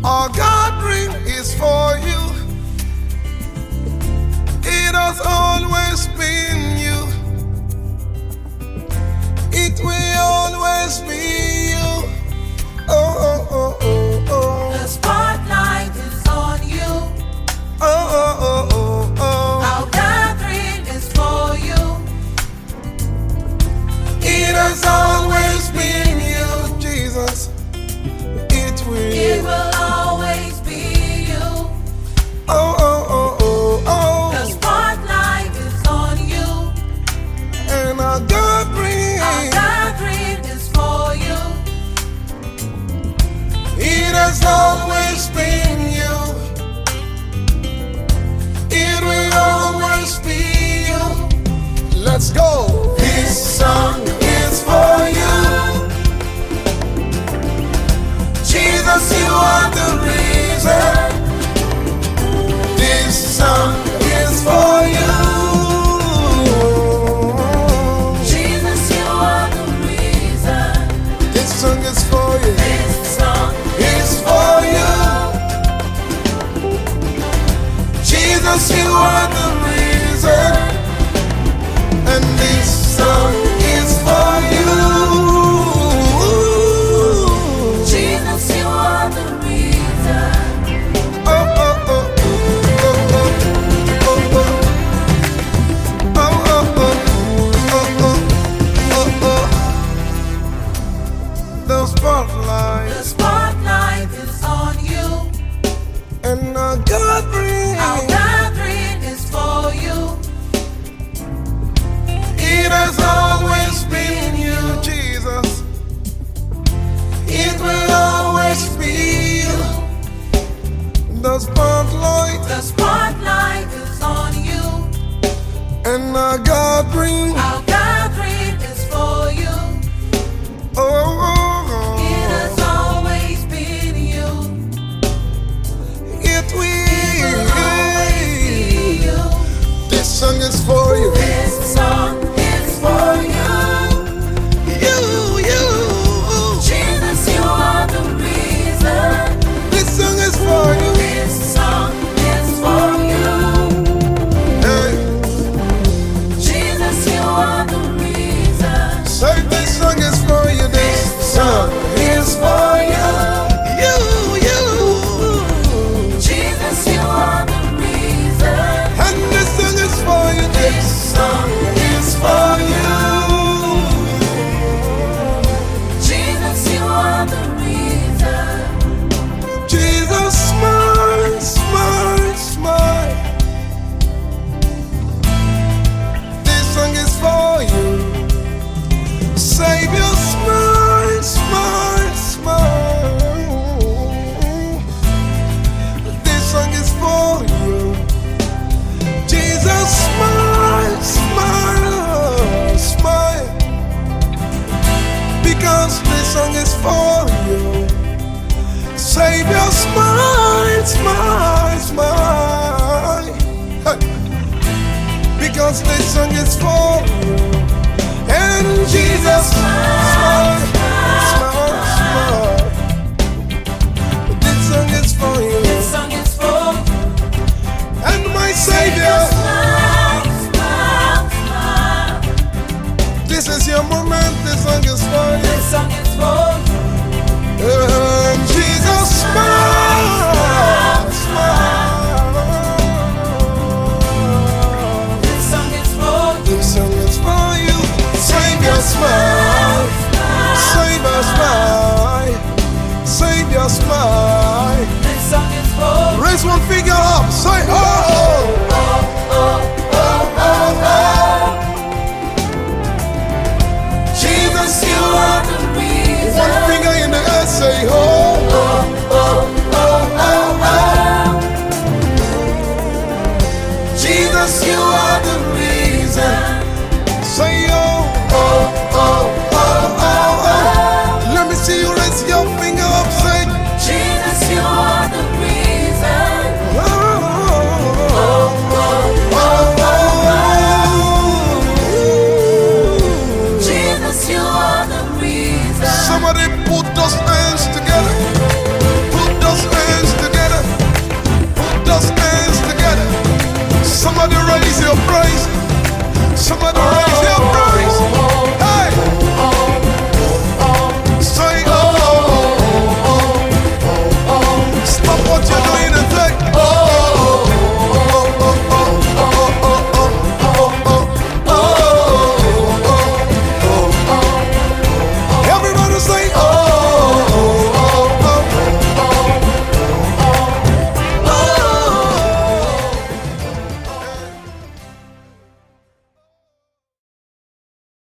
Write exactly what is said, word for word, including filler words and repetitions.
Our gathering is for you. It has always been you. It will always be you. Oh, oh, oh, oh, oh. The spotlight is on you. Oh, oh, oh, oh, oh. Our gathering is for you. It has always been you, Jesus. It will. It will always be you. Oh, oh, oh, oh, oh. The spotlight is on you. And our gathering, Our gathering is for you. it has always been you. It will always be you. Let's go. This song is for you. Jesus, you are the reason. This song is for you. Jesus, you are the reason. This song is for you. This song It's for you. Jesus, you are the reason. And this song is for you. Jesus, you are the reason. Oh, oh, oh, oh, oh, oh, oh, oh. Oh, oh, oh, oh, oh, oh, oh. The spotlight The spotlight is on you. and our gathering. Our gathering is for you. It has always been you, Jesus. It will always be you. The spotlight The spotlight is on you. and our gathering. Our gathering is for you. Oh, It has always been you. it It will always be will. you. This song is for you. This song is for you. You, you. Jesus, you are the reason. This song is for you. This song is for you. Hey, Jesus, you are the reason. say this song is for you. This song is for you. You, you. Jesus, you are the reason. And this song is for you. This song is for you. Jesus, you are the reason. Jesus, smile, smile, smile. This song is for you. Savior, smile, smile, smile. This song is for you. Jesus, smile, smile, smile. Because this song is for you. Savior, smile, smile, smile. Hey. Because this song is for you. And Jesus, smile, smile, smile. This song is for you. This song is for you. And my Savior, Smile, smile, smile. this is your moment. This song is for you. This song is for you. And Jesus, smile, smile. This song is for you. This song is for you. Savior, smile. Savior, smile. Savior, smile. This song is for you. Raise one finger up. Say,